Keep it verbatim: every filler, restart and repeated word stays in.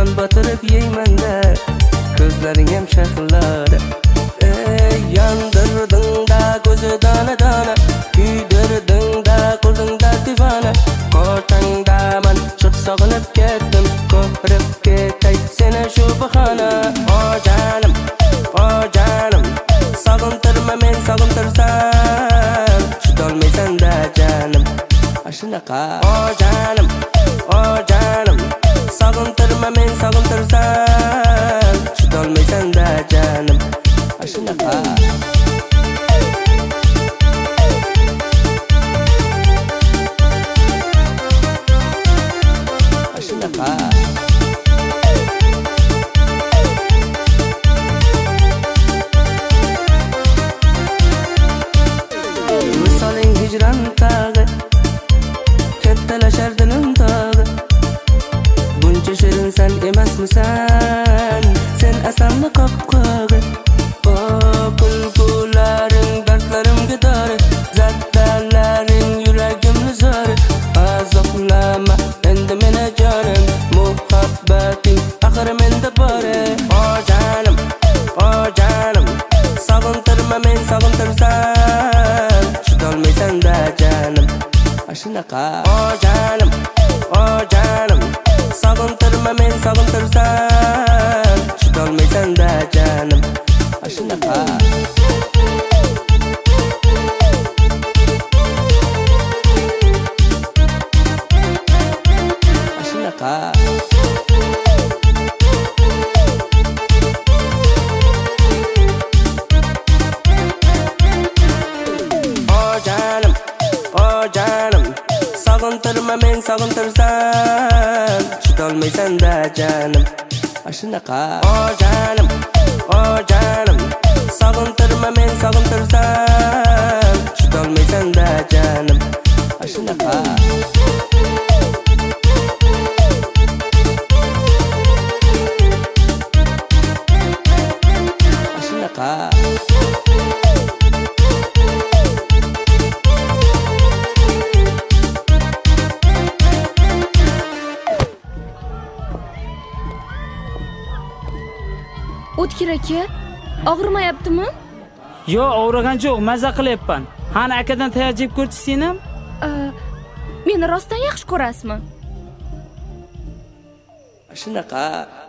batırıp yeymanda ko'zlaring ham shahllada. Ey yondirding da ko'zi dana dana, kuydirding da qo'lingda divana. Qo'shingda man chiq sog'inib ketdim, ko'rib ketay seni shu bahona. O jonim, o jonim, sog'intirma men sog'intirsam, chidolmaysan da jonim. Ashunaqa o jonim, o jonim, sog'intirma men sog'intirsam, chidolmaysan da jonim. Ashunaqa Ashunaqa Misoling hijron tag'i, kattalashar dilim tag'i. Buncha shirin sen emasmisan, sen asamni qopqog'i. O kulgularing dardlarimga dori, zaddalaring yuragimni zori. Azoblama endi meni jonim, muhabbating axir menda bor. O jonim, o jonim, sog'intirma men sog'intirsam, chidolmaysan da jonim. Ashunaqa o jonim, o jonim, sog'intirma men sog'intirsam, chidolmaysan da jonim. Ashunaqa Ashunaqa O jonim, o jonim, sog'intirma men sog'intirsam, chidolmaysan da jonim. Ashunaqa o jonim, o jonim, sog'intirma men sog'intirsam, chidolmaysan da jonim. Ashunaqa Ashunaqa O'tkir aka, og'rimayaptimi? Yo, og'rigan yo'q, maza qilyapman. Qani akadan tayyor jeb ko'rchi sen ham? Meni rostdan yaxshi ko'rasizmi? Shunaqa